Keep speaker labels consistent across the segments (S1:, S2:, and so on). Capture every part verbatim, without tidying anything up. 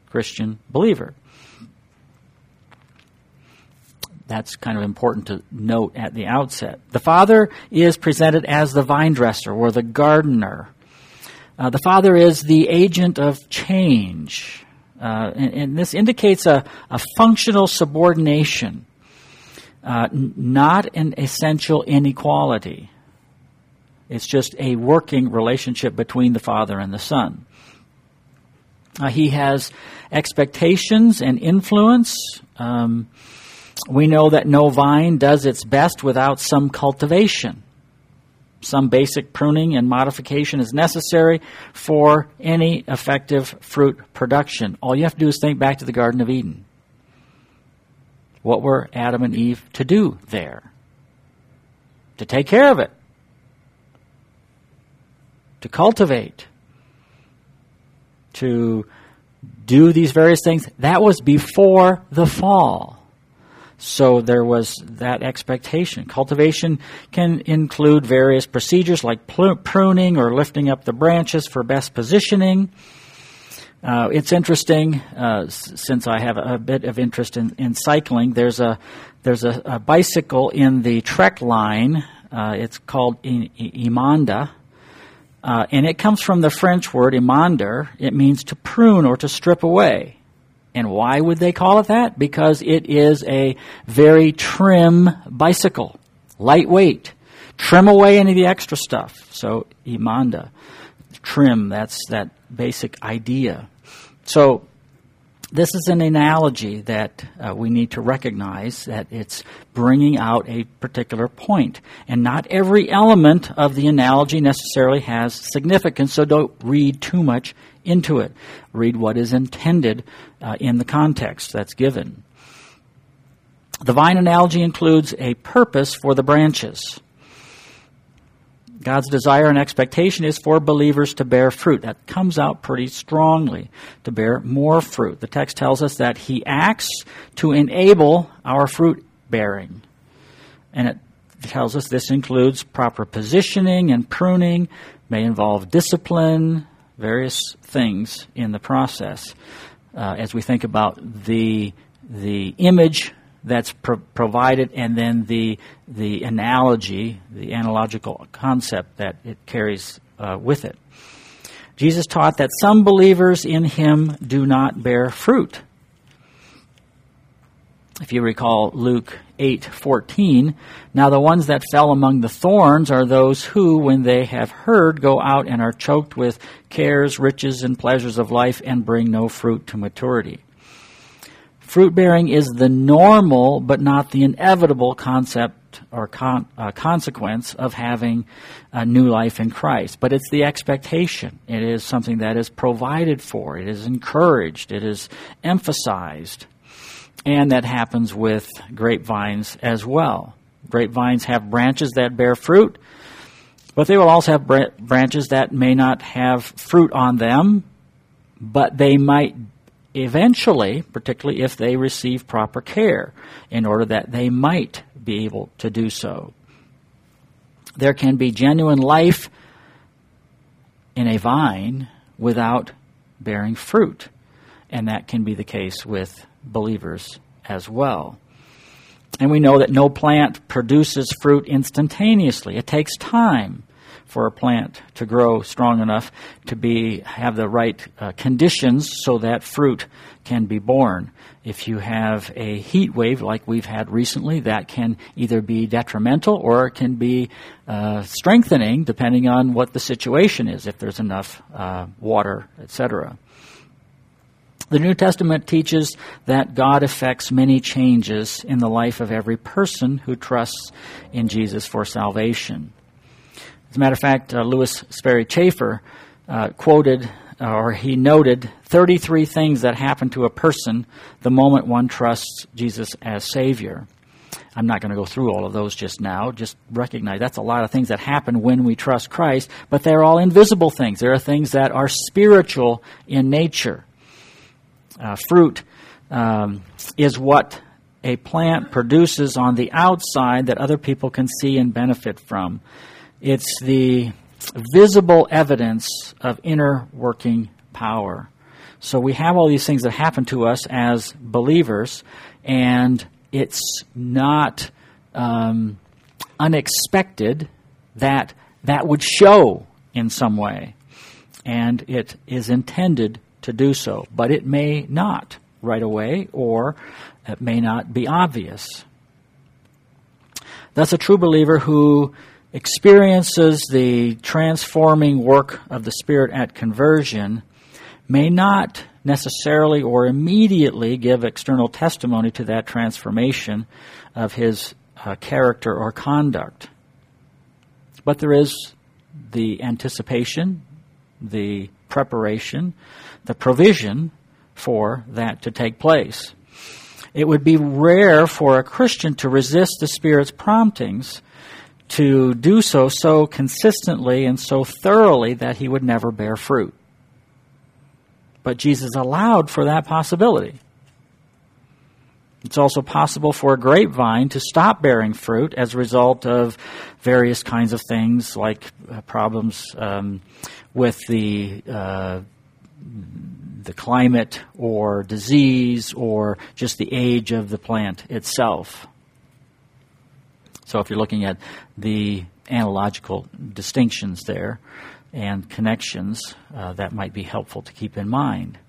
S1: Christian believer. That's kind of important to note at the outset. The Father is presented as the vine dresser or the gardener. Uh, the Father is the agent of change. Uh, and, and this indicates a, a functional subordination, uh, n- not an essential inequality. It's just a working relationship between the Father and the Son. Uh, he has expectations and influence. Um, we know that no vine does its best without some cultivation. Some basic pruning and modification is necessary for any effective fruit production. All you have to do is think back to the Garden of Eden. What were Adam and Eve to do there? To take care of it. To cultivate. To do these various things. That was before the fall. So there was that expectation. Cultivation can include various procedures like pruning or lifting up the branches for best positioning. Uh, it's interesting, uh, s- since I have a, a bit of interest in, in cycling, there's a there's a, a bicycle in the Trek line. Uh, it's called I- I- Imanda. Uh, and it comes from the French word imander. It means to prune or to strip away. And why would they call it that? Because it is a very trim bicycle, lightweight. Trim away any of the extra stuff. So, imanda, trim, that's that basic idea. So, this is an analogy that uh, we need to recognize, that it's bringing out a particular point. And not every element of the analogy necessarily has significance, so don't read too much into it. Read what is intended uh, in the context that's given. The vine analogy includes a purpose for the branches. God's desire and expectation is for believers to bear fruit. That comes out pretty strongly, to bear more fruit. The text tells us that He acts to enable our fruit bearing. And it tells us this includes proper positioning and pruning, may involve discipline, various things in the process. Uh, as we think about the the image that's pro- provided, and then the the analogy, the analogical concept that it carries uh, with it. Jesus taught that some believers in Him do not bear fruit. If you recall Luke eight fourteen, now the ones that fell among the thorns are those who, when they have heard, go out and are choked with cares, riches, and pleasures of life, and bring no fruit to maturity. Fruit bearing is the normal but not the inevitable concept or con- uh, consequence of having a new life in Christ. But it's the expectation. It is something that is provided for. It is encouraged. It is emphasized. And that happens with grapevines as well. Grapevines have branches that bear fruit, but they will also have br- branches that may not have fruit on them, but they might eventually, particularly if they receive proper care, in order that they might be able to do so. There can be genuine life in a vine without bearing fruit, and that can be the case with believers as well. And we know that no plant produces fruit instantaneously. It takes time for a plant to grow strong enough to be have the right uh, conditions so that fruit can be born. If you have a heat wave like we've had recently, that can either be detrimental or it can be uh, strengthening depending on what the situation is, if there's enough uh, water, et cetera. The New Testament teaches that God effects many changes in the life of every person who trusts in Jesus for salvation. As a matter of fact, uh, Louis Sperry Chafer uh, quoted, or he noted, thirty-three things that happen to a person the moment one trusts Jesus as Savior. I'm not going to go through all of those just now. Just recognize that's a lot of things that happen when we trust Christ, but they're all invisible things. There are things that are spiritual in nature. Uh, fruit um, is what a plant produces on the outside that other people can see and benefit from. It's the visible evidence of inner working power. So we have all these things that happen to us as believers, and it's not um, unexpected that that would show in some way, and it is intended to do so, but it may not right away, or it may not be obvious. Thus, a true believer who experiences the transforming work of the Spirit at conversion may not necessarily or immediately give external testimony to that transformation of his uh, character or conduct. But there is the anticipation, the preparation, the provision for that to take place. It would be rare for a Christian to resist the Spirit's promptings to do so so consistently and so thoroughly that he would never bear fruit. But Jesus allowed for that possibility. It's also possible for a grapevine to stop bearing fruit as a result of various kinds of things, like uh, problems um, with the uh, the climate or disease or just the age of the plant itself. So if you're looking at the analogical distinctions there and connections, uh, that might be helpful to keep in mind.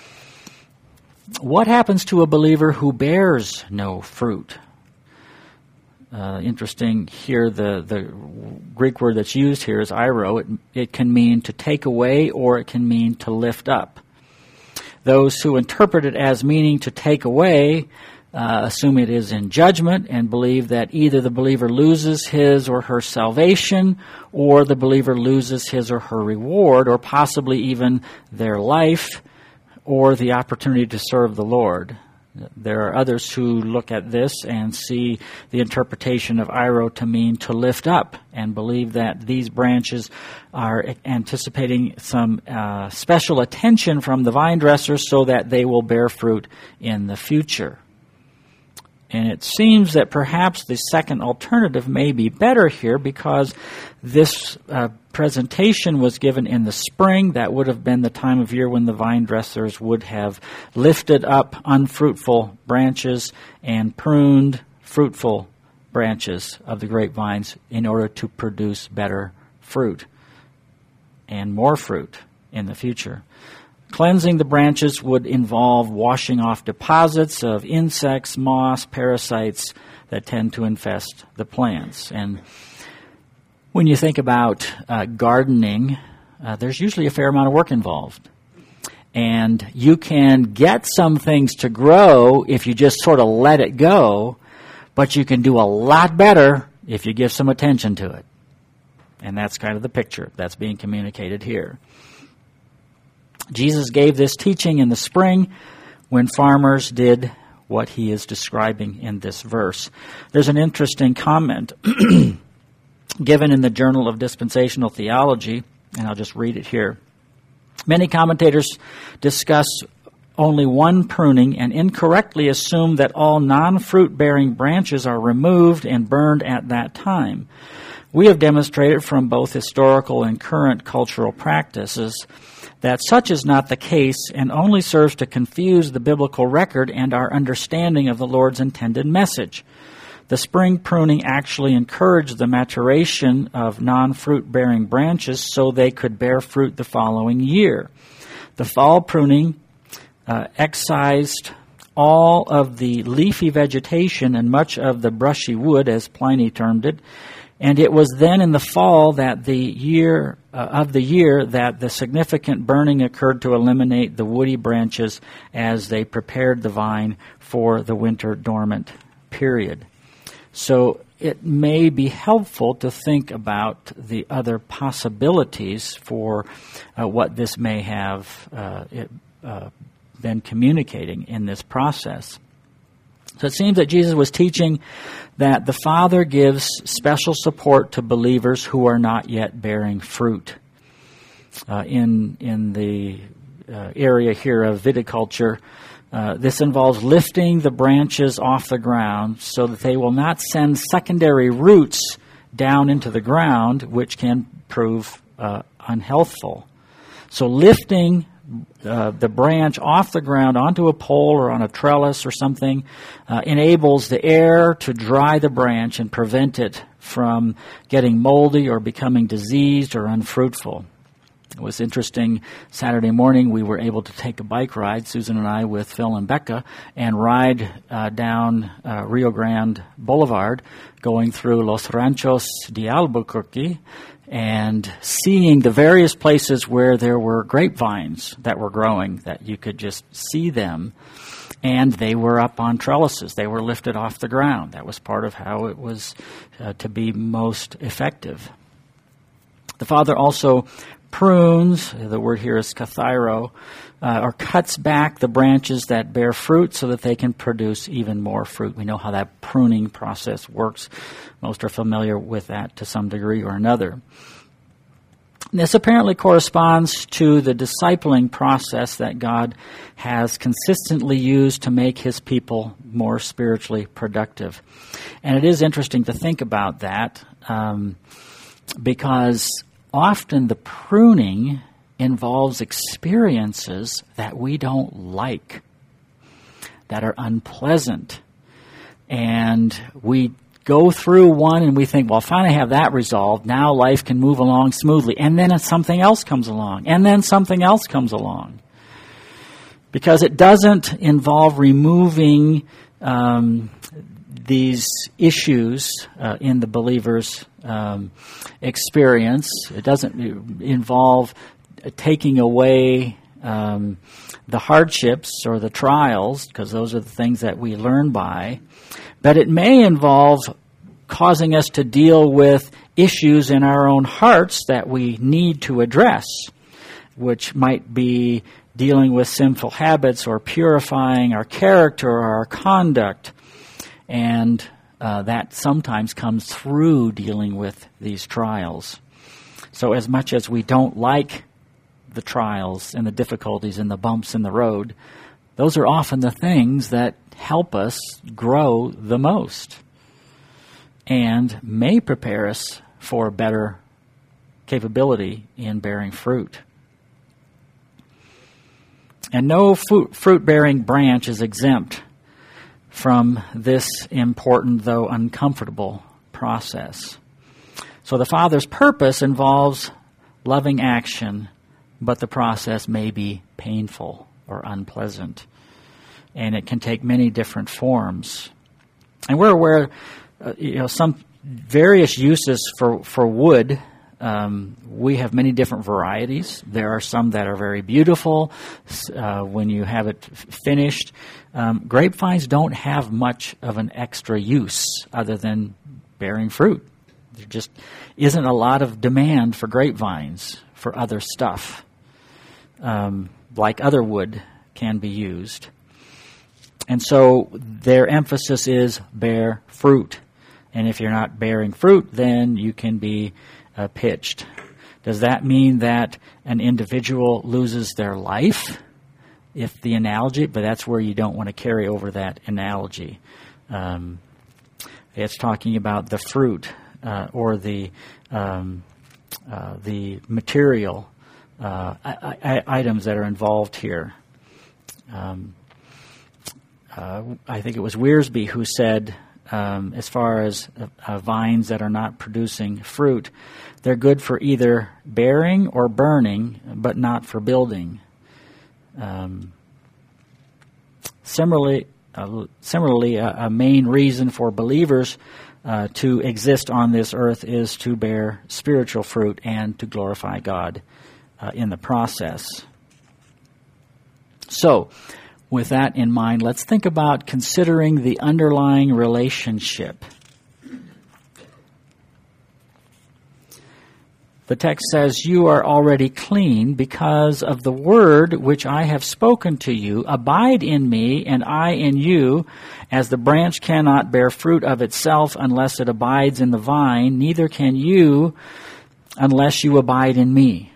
S1: What happens to a believer who bears no fruit? Uh, interesting here, the, the Greek word that's used here is airo. It, it can mean to take away, or it can mean to lift up. Those who interpret it as meaning to take away uh, assume it is in judgment and believe that either the believer loses his or her salvation, or the believer loses his or her reward, or possibly even their life, or the opportunity to serve the Lord. There are others who look at this and see the interpretation of airo to mean to lift up, and believe that these branches are anticipating some uh, special attention from the vine dressers so that they will bear fruit in the future. And it seems that perhaps the second alternative may be better here, because this uh, presentation was given in the spring. That would have been the time of year when the vine dressers would have lifted up unfruitful branches and pruned fruitful branches of the grapevines in order to produce better fruit and more fruit in the future. Cleansing the branches would involve washing off deposits of insects, moss, parasites that tend to infest the plants. And when you think about uh, gardening, uh, there's usually a fair amount of work involved. And you can get some things to grow if you just sort of let it go, but you can do a lot better if you give some attention to it. And that's kind of the picture that's being communicated here. Jesus gave this teaching in the spring when farmers did what he is describing in this verse. There's an interesting comment given in the Journal of Dispensational Theology, and I'll just read it here. Many commentators discuss only one pruning and incorrectly assume that all non-fruit-bearing branches are removed and burned at that time. We have demonstrated from both historical and current cultural practices that such is not the case, and only serves to confuse the biblical record and our understanding of the Lord's intended message. The spring pruning actually encouraged the maturation of non-fruit-bearing branches so they could bear fruit the following year. The fall pruning uh, excised all of the leafy vegetation and much of the brushy wood, as Pliny termed it, and it was then in the fall that the year uh, of the year that the significant burning occurred to eliminate the woody branches as they prepared the vine for the winter dormant period. So it may be helpful to think about the other possibilities for uh, what this may have uh, it, uh, been communicating in this process. So it seems that Jesus was teaching that the Father gives special support to believers who are not yet bearing fruit. Uh, in in the uh, area here of viticulture, uh, this involves lifting the branches off the ground so that they will not send secondary roots down into the ground, which can prove uh, unhealthful. So lifting uh, the branch off the ground onto a pole or on a trellis or something uh, enables the air to dry the branch and prevent it from getting moldy or becoming diseased or unfruitful. It was interesting. Saturday morning, we were able to take a bike ride, Susan and I, with Phil and Becca, and ride uh, down uh, Rio Grande Boulevard, going through Los Ranchos de Albuquerque, and seeing the various places where there were grapevines that were growing, that you could just see them. And they were up on trellises. They were lifted off the ground. That was part of how it was uh, to be most effective. The Father also prunes, the word here is kathairo, uh, or cuts back the branches that bear fruit so that they can produce even more fruit. We know how that pruning process works. Most are familiar with that to some degree or another. This apparently corresponds to the discipling process that God has consistently used to make his people more spiritually productive. And it is interesting to think about that um, because often the pruning involves experiences that we don't like, that are unpleasant. And we go through one and we think, well, finally have that resolved. Now life can move along smoothly. And then something else comes along. And then something else comes along. Because it doesn't involve removing um, these issues uh, in the believer's um, experience. It doesn't involve taking away um, the hardships or the trials, because those are the things that we learn by. But it may involve causing us to deal with issues in our own hearts that we need to address, which might be dealing with sinful habits or purifying our character or our conduct. And uh, that sometimes comes through dealing with these trials. So as much as we don't like the trials and the difficulties and the bumps in the road, those are often the things that help us grow the most and may prepare us for better capability in bearing fruit. And no fruit-bearing branch is exempt from this important, though uncomfortable, process. So the Father's purpose involves loving action, but the process may be painful or unpleasant. And it can take many different forms. And we're aware, uh, you know, some various uses for, for wood. Um, we have many different varieties. There are some that are very beautiful uh, when you have it f- finished. Um, grapevines don't have much of an extra use other than bearing fruit. There just isn't a lot of demand for grapevines for other stuff, um, like other wood can be used. And so their emphasis is bear fruit. And if you're not bearing fruit, then you can be uh, pitched. Does that mean that an individual loses their life? If the analogy, but that's where you don't want to carry over that analogy. Um, it's talking about the fruit uh, or the um, uh, the material uh, I- I- items that are involved here. Um, uh, I think it was Wiersbe who said, um, as far as uh, vines that are not producing fruit, they're good for either bearing or burning, but not for building. Um, similarly, uh, similarly, a, a main reason for believers uh, to exist on this earth is to bear spiritual fruit and to glorify God uh, in the process. So, with that in mind, let's think about considering the underlying relationship. The text says, "You are already clean because of the word which I have spoken to you. Abide in me, and I in you. As the branch cannot bear fruit of itself unless it abides in the vine, neither can you unless you abide in me."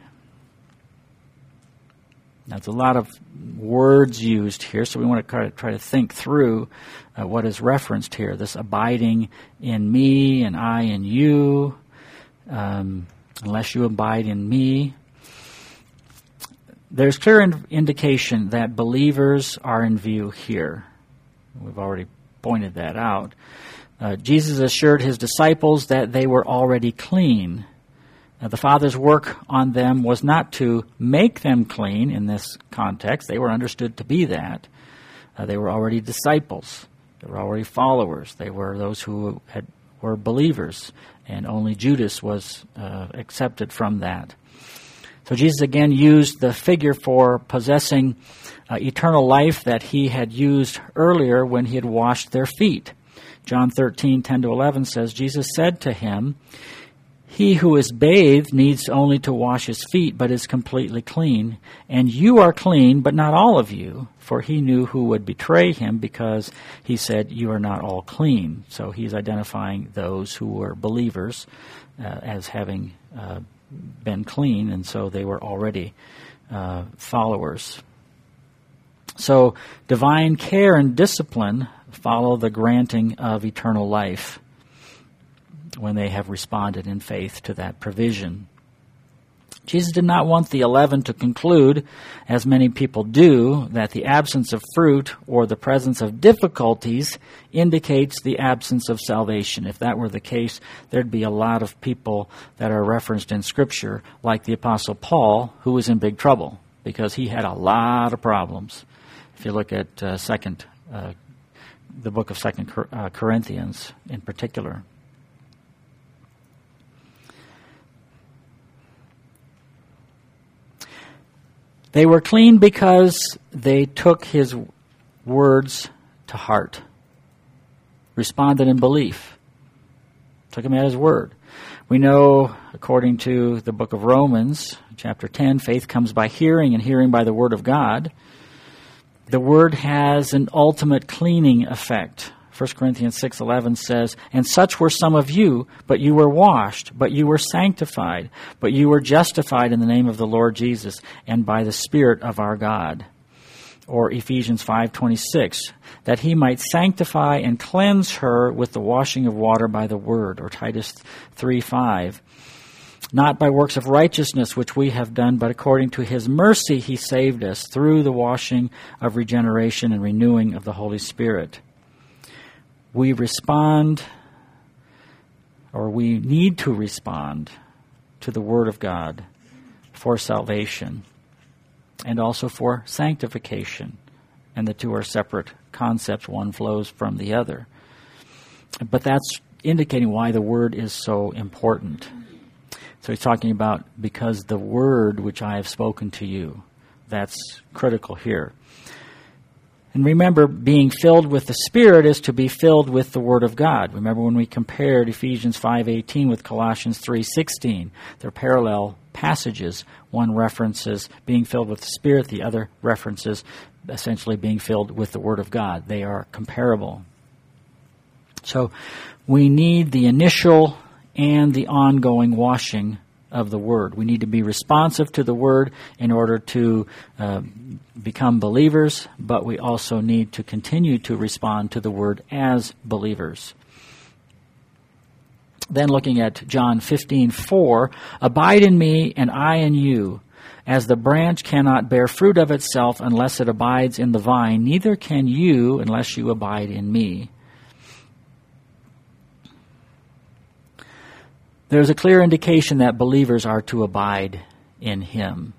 S1: That's a lot of words used here, so we want to try to, try to think through uh, what is referenced here. This abiding in me and I in you. Um, unless you abide in me. there's clear in- indication that believers are in view here. We've already pointed that out. Uh, Jesus assured his disciples that they were already clean. Now, the Father's work on them was not to make them clean in this context. They were understood to be that. Uh, they were already disciples. They were already followers. They were those who had, were believers, and only Judas was uh, accepted from that. So Jesus again used the figure for possessing uh, eternal life that he had used earlier when he had washed their feet. John thirteen, ten to eleven says, Jesus said to him, "He who is bathed needs only to wash his feet, but is completely clean. And you are clean, but not all of you." For he knew who would betray him, because he said, "You are not all clean." So he's identifying those who were believers uh, as having uh, been clean, and so they were already uh, followers. So divine care and discipline follow the granting of eternal life when they have responded in faith to that provision. Jesus did not want the eleven to conclude, as many people do, that the absence of fruit or the presence of difficulties indicates the absence of salvation. If that were the case, there'd be a lot of people that are referenced in Scripture, like the Apostle Paul, who was in big trouble because he had a lot of problems. If you look at uh, second, uh, the book of Second Cor- uh, Corinthians in particular. They were clean because they took his words to heart, responded in belief, took him at his word. We know, according to the book of Romans, chapter ten, faith comes by hearing, and hearing by the word of God. The word has an ultimate cleaning effect. First Corinthians six eleven says, "And such were some of you, but you were washed, but you were sanctified, but you were justified in the name of the Lord Jesus and by the Spirit of our God." Or Ephesians five twenty-six, "That he might sanctify and cleanse her with the washing of water by the word." Or Titus three five, "Not by works of righteousness which we have done, but according to his mercy he saved us through the washing of regeneration and renewing of the Holy Spirit." We respond, or we need to respond to the Word of God for salvation and also for sanctification. And the two are separate concepts. One flows from the other. But that's indicating why the Word is so important. So he's talking about, because the Word which I have spoken to you. That's critical here. And remember, being filled with the Spirit is to be filled with the Word of God. Remember when we compared Ephesians five eighteen with Colossians three sixteen. They're parallel passages. One references being filled with the Spirit. The other references essentially being filled with the Word of God. They are comparable. So we need the initial and the ongoing washing of the Word. We need to be responsive to the Word in order to uh, become believers, but we also need to continue to respond to the Word as believers. Then looking at John fifteen four, "Abide in me and I in you. As the branch cannot bear fruit of itself unless it abides in the vine, neither can you unless you abide in me." There's a clear indication that believers are to abide in him.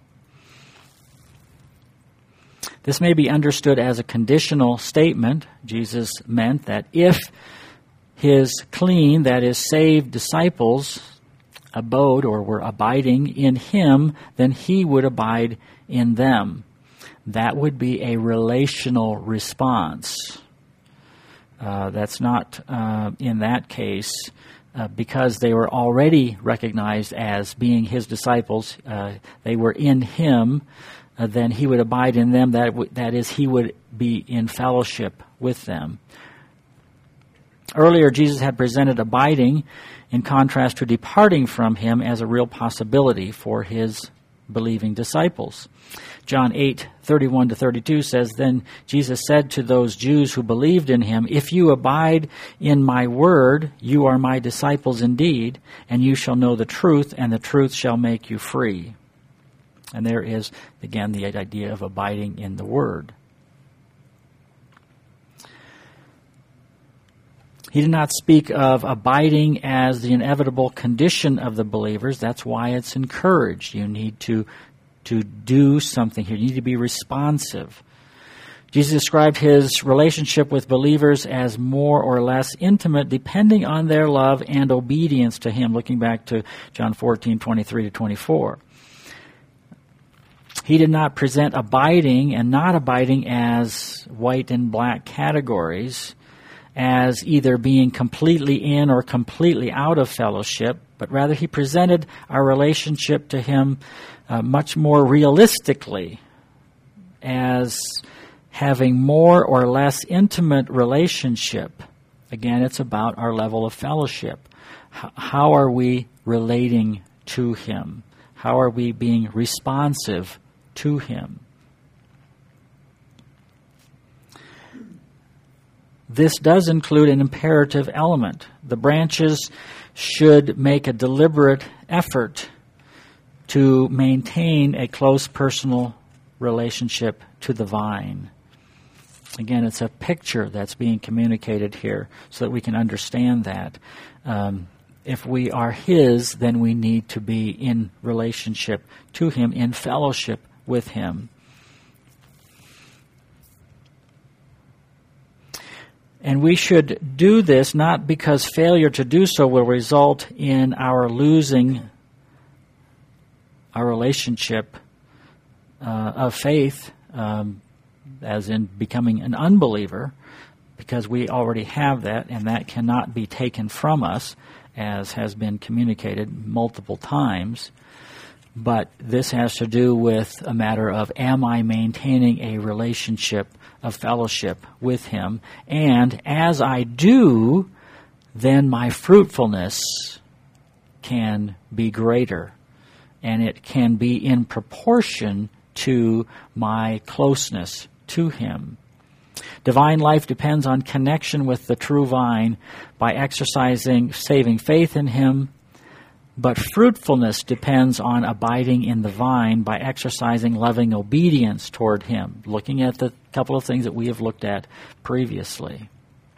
S1: This may be understood as a conditional statement. Jesus meant that if his clean, that is saved disciples, abode or were abiding in him, then he would abide in them. That would be a relational response. Uh, that's not, uh, in that case, Uh, because they were already recognized as being his disciples, uh, they were in him, uh, then he would abide in them. That, w- that is, he would be in fellowship with them. Earlier, Jesus had presented abiding in contrast to departing from him as a real possibility for his believing disciples. John eight thirty-one to thirty-two says, "Then Jesus said to those Jews who believed in him, 'If you abide in my word, you are my disciples indeed, and you shall know the truth, and the truth shall make you free.'" And there is, again, the idea of abiding in the Word. He did not speak of abiding as the inevitable condition of the believers. That's why it's encouraged. You need to, to do something here. You need to be responsive. Jesus described his relationship with believers as more or less intimate, depending on their love and obedience to him, looking back to John fourteen, twenty-three to twenty-four. He did not present abiding and not abiding as white and black categories, as either being completely in or completely out of fellowship, but rather he presented our relationship to him uh, much more realistically as having more or less intimate relationship. Again, it's about our level of fellowship. H- how are we relating to him? How are we being responsive to him? This does include an imperative element. The branches should make a deliberate effort to maintain a close personal relationship to the vine. Again, it's a picture that's being communicated here so that we can understand that. Um, if we are his, then we need to be in relationship to him, in fellowship with him. And we should do this not because failure to do so will result in our losing our relationship uh, of faith, um, as in becoming an unbeliever, because we already have that, and that cannot be taken from us, as has been communicated multiple times. But this has to do with a matter of, am I maintaining a relationship of fellowship with him? And as I do, then my fruitfulness can be greater, and it can be in proportion to my closeness to him. Divine life depends on connection with the true vine by exercising saving faith in him, but fruitfulness depends on abiding in the vine by exercising loving obedience toward him, looking at the couple of things that we have looked at previously.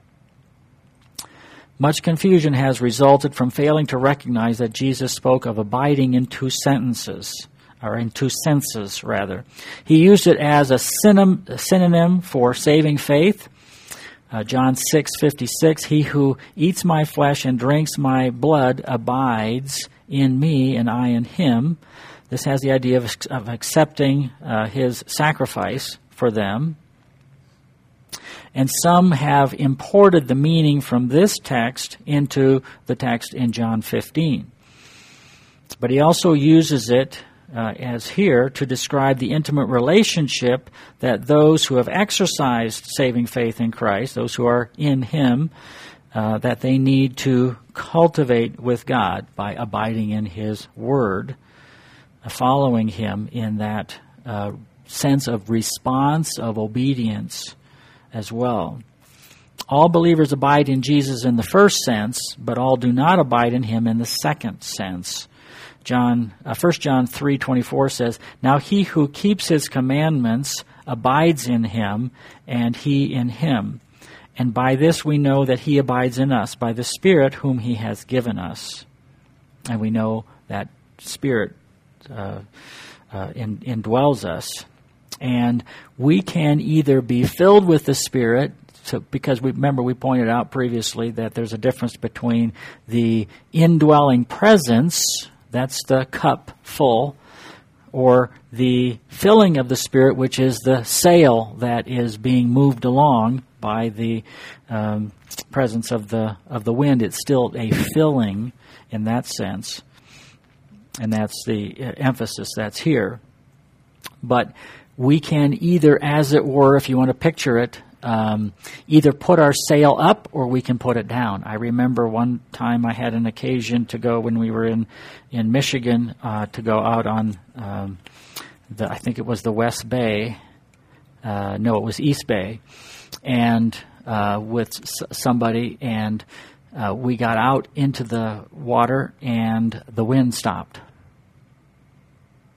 S1: Much confusion has resulted from failing to recognize that Jesus spoke of abiding in two sentences, or in two senses, rather. He used it as a synonym, a synonym for saving faith. Uh, John six fifty-six, he who eats my flesh and drinks my blood abides in me and I in him. This has the idea of, of accepting uh, his sacrifice for them. And some have imported the meaning from this text into the text in John fifteen. But he also uses it Uh, as here, to describe the intimate relationship that those who have exercised saving faith in Christ, those who are in him, uh, that they need to cultivate with God by abiding in his word, uh, following him in that uh, sense of response, of obedience as well. All believers abide in Jesus in the first sense, but all do not abide in him in the second sense. John, uh, First John three twenty-four says, "Now he who keeps his commandments abides in him, and he in him. And by this we know that he abides in us, by the Spirit whom he has given us." And we know that Spirit uh, uh, in, indwells us. And we can either be filled with the Spirit, so, because we remember we pointed out previously that there's a difference between the indwelling presence, that's the cup full, or the filling of the Spirit, which is the sail that is being moved along by the um, presence of the of the wind. It's still a filling in that sense, and that's the emphasis that's here. But we can either, as it were, if you want to picture it, Um, either put our sail up or we can put it down. I remember one time I had an occasion to go when we were in, in Michigan uh, to go out on, um, the, I think it was the West Bay. Uh, no, it was East Bay. And uh, with s- somebody, and uh, we got out into the water and the wind stopped.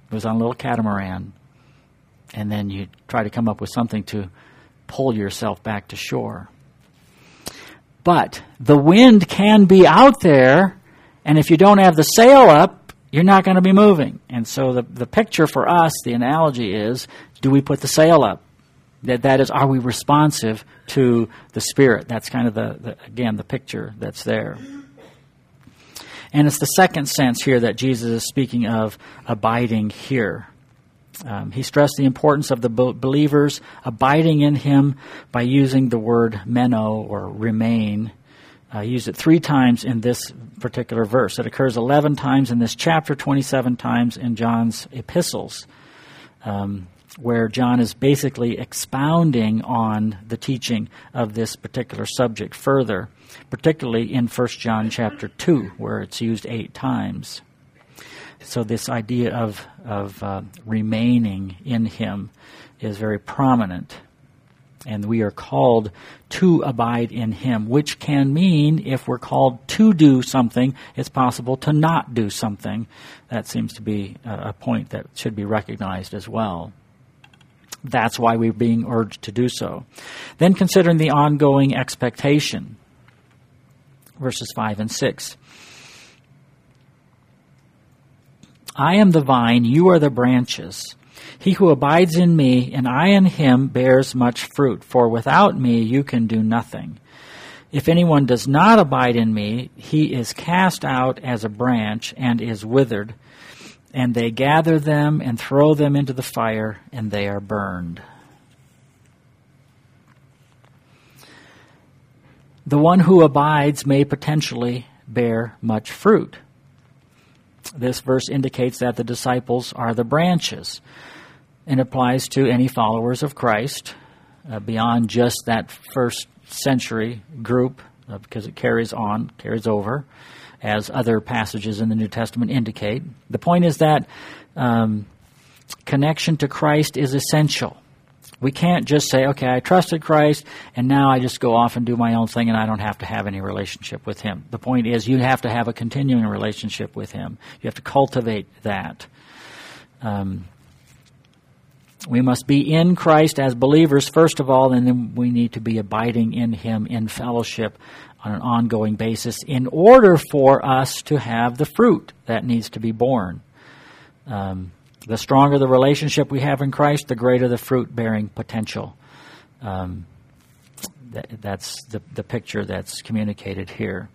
S1: It was on a little catamaran. And then you try to come up with something to pull yourself back to shore. But the wind can be out there, and if you don't have the sail up, you're not going to be moving. And so the, the picture for us, the analogy is, do we put the sail up? That that is, are we responsive to the Spirit? That's kind of the, the again the picture that's there. And it's the second sense here that Jesus is speaking of abiding here. Um, he stressed the importance of the believers abiding in him by using the word meno, or remain. Uh, he used it three times in this particular verse. It occurs eleven times in this chapter, twenty-seven times in John's epistles, um, where John is basically expounding on the teaching of this particular subject further, particularly in First John chapter two, where it's used eight times. So this idea of, of uh, remaining in him is very prominent. And we are called to abide in him, which can mean if we're called to do something, it's possible to not do something. That seems to be a point that should be recognized as well. That's why we're being urged to do so. Then considering the ongoing expectation, verses five and six. I am the vine, you are the branches. He who abides in me, and I in him, bears much fruit, for without me you can do nothing. If anyone does not abide in me, he is cast out as a branch and is withered, and they gather them and throw them into the fire, and they are burned. The one who abides may potentially bear much fruit. This verse indicates that the disciples are the branches, and applies to any followers of Christ uh, beyond just that first century group, uh, because it carries on, carries over, as other passages in the New Testament indicate. The point is that um, connection to Christ is essential. We can't just say, okay, I trusted Christ, and now I just go off and do my own thing, and I don't have to have any relationship with him. The point is, you have to have a continuing relationship with him. You have to cultivate that. Um, we must be in Christ as believers, first of all, and then we need to be abiding in him in fellowship on an ongoing basis in order for us to have the fruit that needs to be born. Um The stronger the relationship we have in Christ, the greater the fruit-bearing potential. Um, that, that's the, the picture that's communicated here.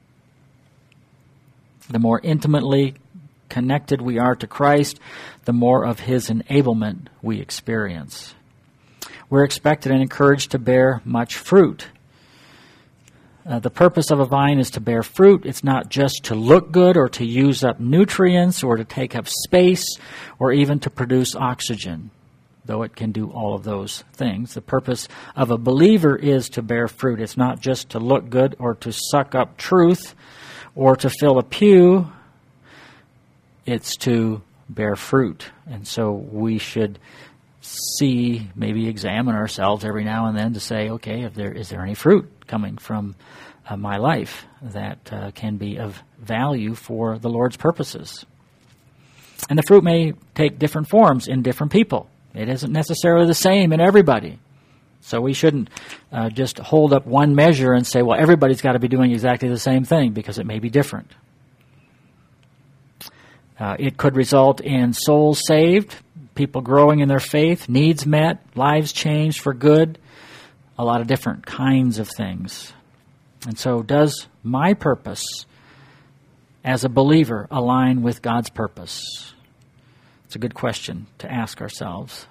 S1: The more intimately connected we are to Christ, the more of his enablement we experience. We're expected and encouraged to bear much fruit. Uh, the purpose of a vine is to bear fruit. It's not just to look good or to use up nutrients or to take up space or even to produce oxygen, though it can do all of those things. The purpose of a believer is to bear fruit. It's not just to look good or to suck up truth or to fill a pew. It's to bear fruit. And so we should see, maybe examine ourselves every now and then to say, okay, if there is there any fruit coming from uh, my life that uh, can be of value for the Lord's purposes. And the fruit may take different forms in different people. It isn't necessarily the same in everybody. So we shouldn't uh, just hold up one measure and say, well, everybody's got to be doing exactly the same thing, because it may be different. Uh, it could result in souls saved, people growing in their faith, needs met, lives changed for good, a lot of different kinds of things. And so does my purpose as a believer align with God's purpose? It's a good question to ask ourselves.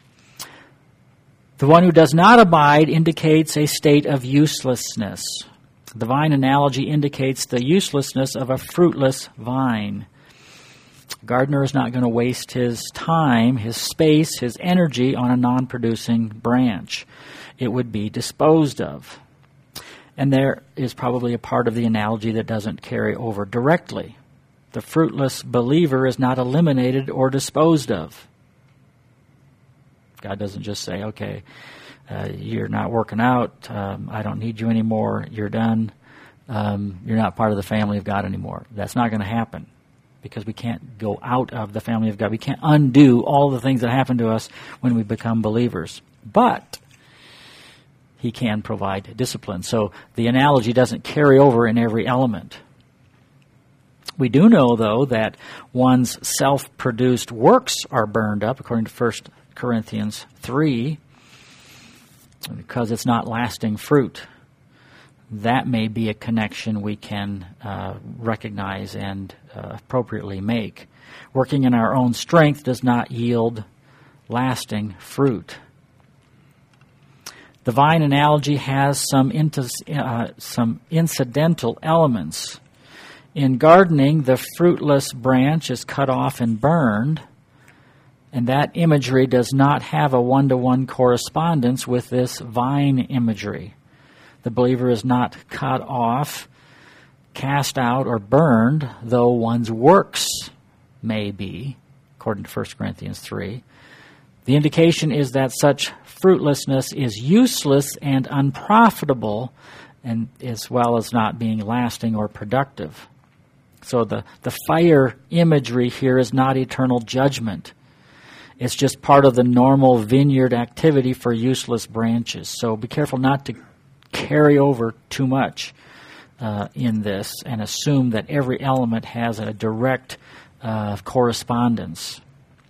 S1: The one who does not abide indicates a state of uselessness. The vine analogy indicates the uselessness of a fruitless vine. A gardener is not going to waste his time, his space, his energy on a non-producing branch. It would be disposed of. And there is probably a part of the analogy that doesn't carry over directly. The fruitless believer is not eliminated or disposed of. God doesn't just say, okay, uh, you're not working out, um, I don't need you anymore, you're done, um, you're not part of the family of God anymore. That's not going to happen. because we can't go out of the family of God. We can't undo all the things that happen to us when we become believers. But he can provide discipline. So the analogy doesn't carry over in every element. We do know, though, that one's self-produced works are burned up, according to First Corinthians three, because it's not lasting fruit. That may be a connection we can uh, recognize and uh, appropriately make. Working in our own strength does not yield lasting fruit. The vine analogy has some, inter- uh, some incidental elements. In gardening, the fruitless branch is cut off and burned, and that imagery does not have a one-to-one correspondence with this vine imagery. The believer is not cut off, cast out, or burned, though one's works may be, according to First Corinthians three. The indication is that such fruitlessness is useless and unprofitable, and as well as not being lasting or productive. So the, the fire imagery here is not eternal judgment. It's just part of the normal vineyard activity for useless branches. So be careful not to carry over too much uh, in this and assume that every element has a direct uh, correspondence.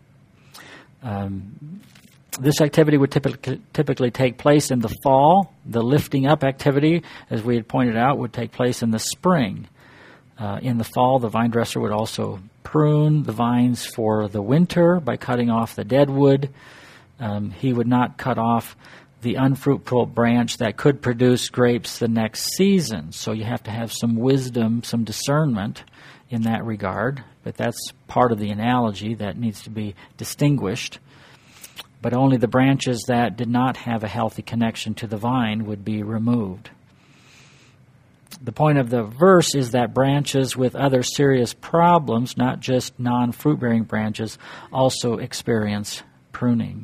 S1: Um, this activity would typically, typically take place in the fall. The lifting up activity, as we had pointed out, would take place in the spring. Uh, in the fall, the vine dresser would also prune the vines for the winter by cutting off the dead wood. Um, he would not cut off the unfruitful branch that could produce grapes the next season. So you have to have some wisdom, some discernment in that regard. But that's part of the analogy that needs to be distinguished. But only the branches that did not have a healthy connection to the vine would be removed. The point of the verse is that branches with other serious problems, not just non-fruit-bearing branches, also experience pruning.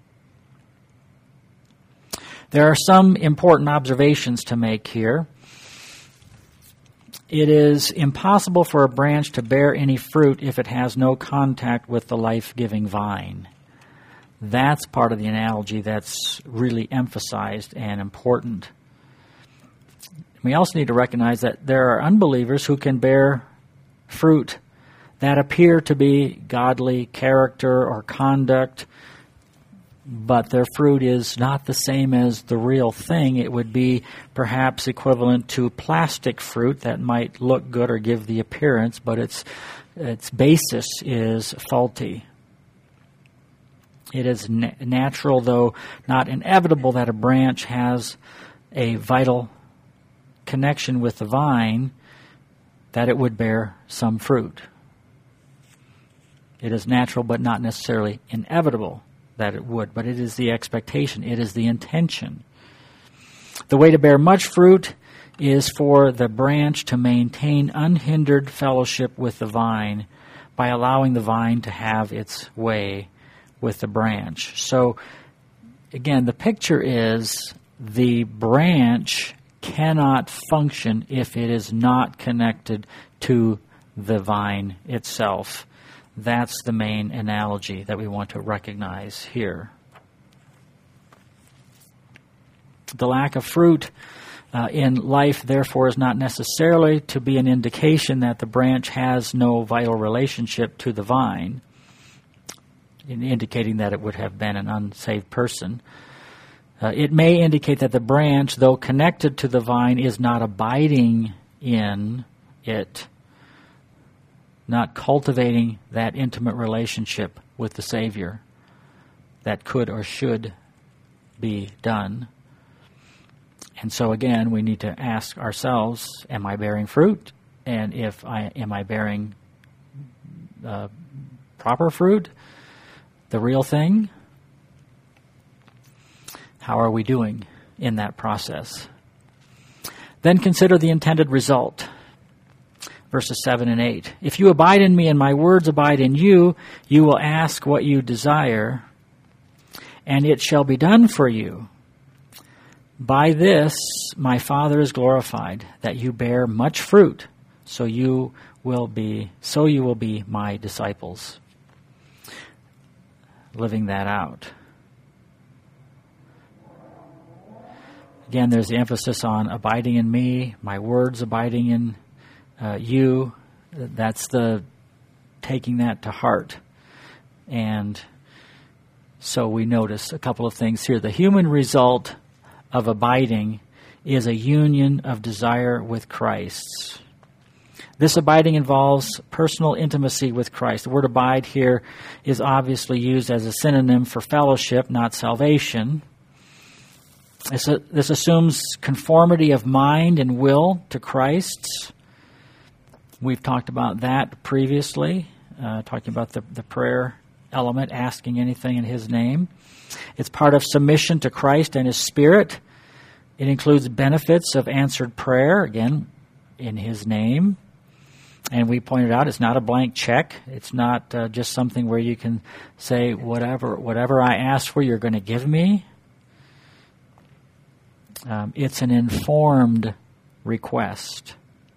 S1: There are some important observations to make here. It is impossible for a branch to bear any fruit if it has no contact with the life-giving vine. That's part of the analogy that's really emphasized and important. We also need to recognize that there are unbelievers who can bear fruit that appear to be godly character or conduct, but their fruit is not the same as the real thing. It would be perhaps equivalent to plastic fruit that might look good or give the appearance, but its its basis is faulty. It is na- natural, though not inevitable, that a branch has a vital connection with the vine, that it would bear some fruit. It is natural, but not necessarily inevitable that it would, but it is the expectation, it is the intention. The way to bear much fruit is for the branch to maintain unhindered fellowship with the vine by allowing the vine to have its way with the branch. So, again, the picture is the branch cannot function if it is not connected to the vine itself. That's the main analogy that we want to recognize here. The lack of fruit uh, in life, therefore, is not necessarily to be an indication that the branch has no vital relationship to the vine, indicating that it would have been an unsaved person. Uh, it may indicate that the branch, though connected to the vine, is not abiding in it, not cultivating that intimate relationship with the Savior that could or should be done. And so again, we need to ask ourselves, am I bearing fruit? And if I am I bearing uh, proper fruit, the real thing? How are we doing in that process? Then consider the intended result. Verses seven and eight. If you abide in me and my words abide in you, you will ask what you desire, and it shall be done for you. By this my Father is glorified, that you bear much fruit, so you will be, so you will be my disciples. Living that out. Again, there's the emphasis on abiding in me, my words abiding in uh, you. That's the taking that to heart. And so we notice a couple of things here. The human result of abiding is a union of desire with Christ. This abiding involves personal intimacy with Christ. The word abide here is obviously used as a synonym for fellowship, not salvation. This, uh, this assumes conformity of mind and will to Christ's. We've talked about that previously, uh, talking about the, the prayer element, asking anything in His name. It's part of submission to Christ and His Spirit. It includes benefits of answered prayer, again, in His name. And we pointed out it's not a blank check. It's not uh, just something where you can say, whatever whatever I ask for, you're going to give me. Um, it's an informed request,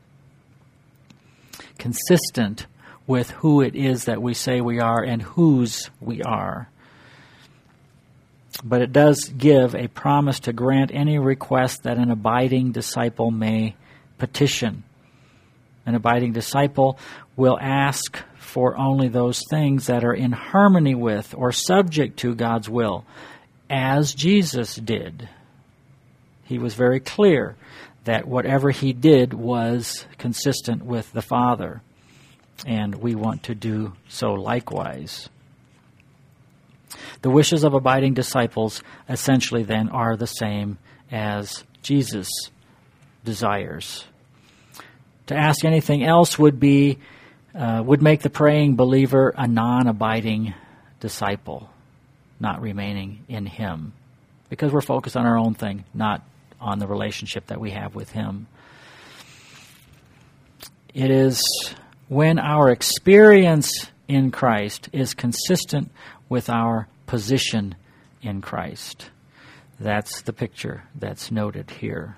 S1: consistent with who it is that we say we are and whose we are. But it does give a promise to grant any request that an abiding disciple may petition. An abiding disciple will ask for only those things that are in harmony with or subject to God's will, as Jesus did. He was very clear that whatever He did was consistent with the Father, and we want to do so likewise. The wishes of abiding disciples essentially then are the same as Jesus' desires. To ask anything else would be uh, would make the praying believer a non-abiding disciple, not remaining in Him, because we're focused on our own thing, not on the relationship that we have with Him. It is when our experience in Christ is consistent with our position in Christ. That's the picture that's noted here.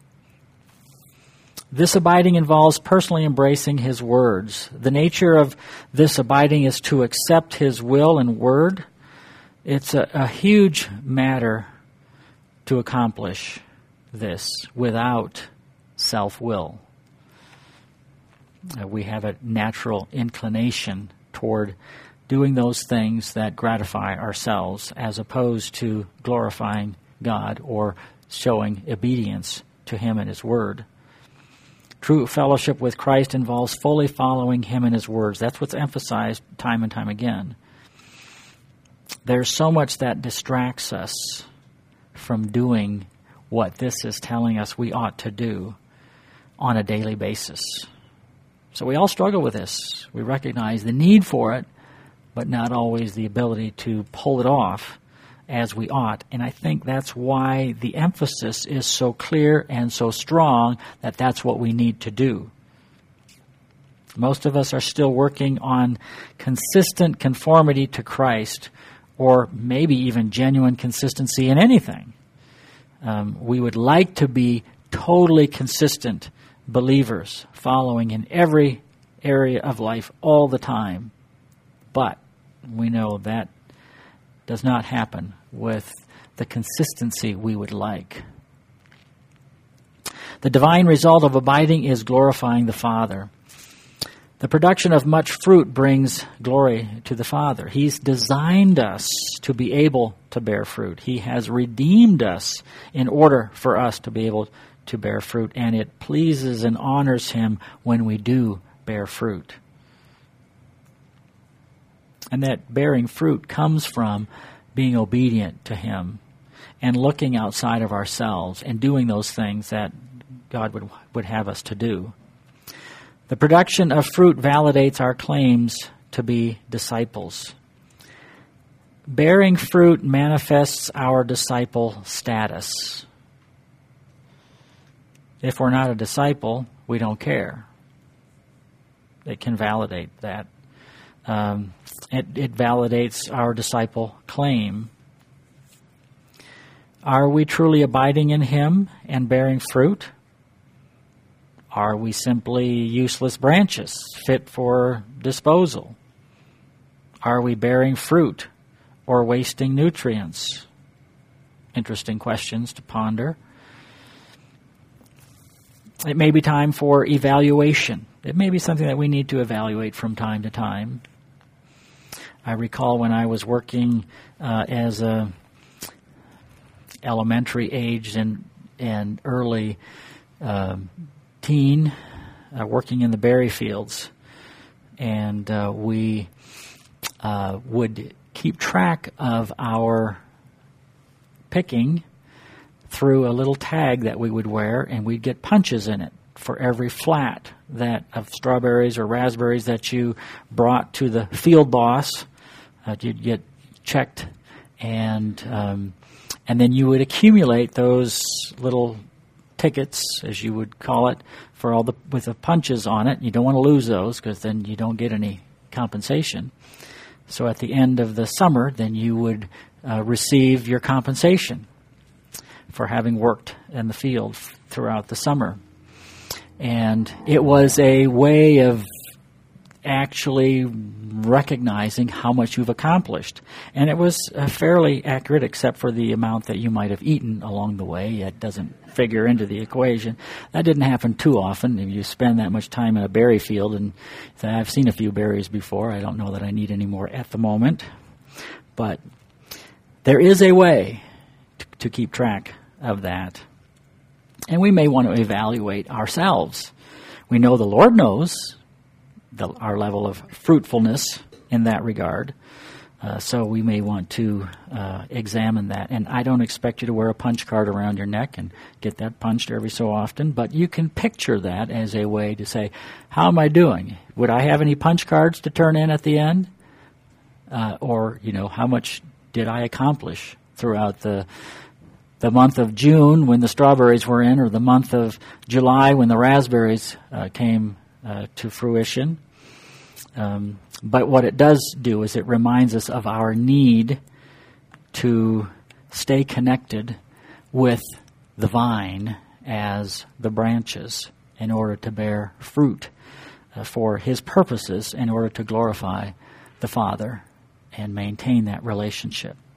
S1: This abiding involves personally embracing His words. The nature of this abiding is to accept His will and word. It's a, a huge matter to accomplish this without self-will. Uh, we have a natural inclination toward doing those things that gratify ourselves as opposed to glorifying God or showing obedience to Him and His word. True fellowship with Christ involves fully following Him and His words. That's what's emphasized time and time again. There's so much that distracts us from doing what this is telling us we ought to do on a daily basis. So we all struggle with this. We recognize the need for it, but not always the ability to pull it off as we ought. And I think that's why the emphasis is so clear and so strong that that's what we need to do. Most of us are still working on consistent conformity to Christ, or maybe even genuine consistency in anything. Um, we would like to be totally consistent believers, following in every area of life all the time. But we know that does not happen with the consistency we would like. The divine result of abiding is glorifying the Father. The production of much fruit brings glory to the Father. He's designed us to be able to bear fruit. He has redeemed us in order for us to be able to bear fruit, and it pleases and honors Him when we do bear fruit. And that bearing fruit comes from being obedient to Him and looking outside of ourselves and doing those things that God would, would have us to do. The production of fruit validates our claims to be disciples. Bearing fruit manifests our disciple status. If we're not a disciple, we don't care. It can validate that. Um, it, it validates our disciple claim. Are we truly abiding in Him and bearing fruit? Are we simply useless branches fit for disposal? Are we bearing fruit or wasting nutrients? Interesting questions to ponder. It may be time for evaluation. It may be something that we need to evaluate from time to time. I recall when I was working uh, as a elementary age and and early uh, teen, uh, working in the berry fields, and uh, we uh, would keep track of our picking through a little tag that we would wear, and we'd get punches in it for every flat that of strawberries or raspberries that you brought to the field boss. Uh, you'd get checked, and um, and then you would accumulate those little tickets, as you would call it, for all the with the punches on it. You don't want to lose those because then you don't get any compensation. So at the end of the summer, then you would uh, receive your compensation for having worked in the field f- throughout the summer. And it was a way of actually recognizing how much you've accomplished. And it was uh, fairly accurate, except for the amount that you might have eaten along the way. It doesn't figure into the equation. That didn't happen too often. If you spend that much time in a berry field, and say, I've seen a few berries before. I don't know that I need any more at the moment. But there is a way to, to keep track of that. And we may want to evaluate ourselves. We know the Lord knows the, our level of fruitfulness in that regard. Uh, so we may want to uh, examine that. And I don't expect you to wear a punch card around your neck and get that punched every so often, but you can picture that as a way to say, how am I doing? Would I have any punch cards to turn in at the end? Uh, or, you know, how much did I accomplish throughout the the month of June when the strawberries were in, or the month of July when the raspberries uh, came uh, to fruition? Um, but what it does do is it reminds us of our need to stay connected with the vine as the branches in order to bear fruit uh, for His purposes, in order to glorify the Father and maintain that relationship.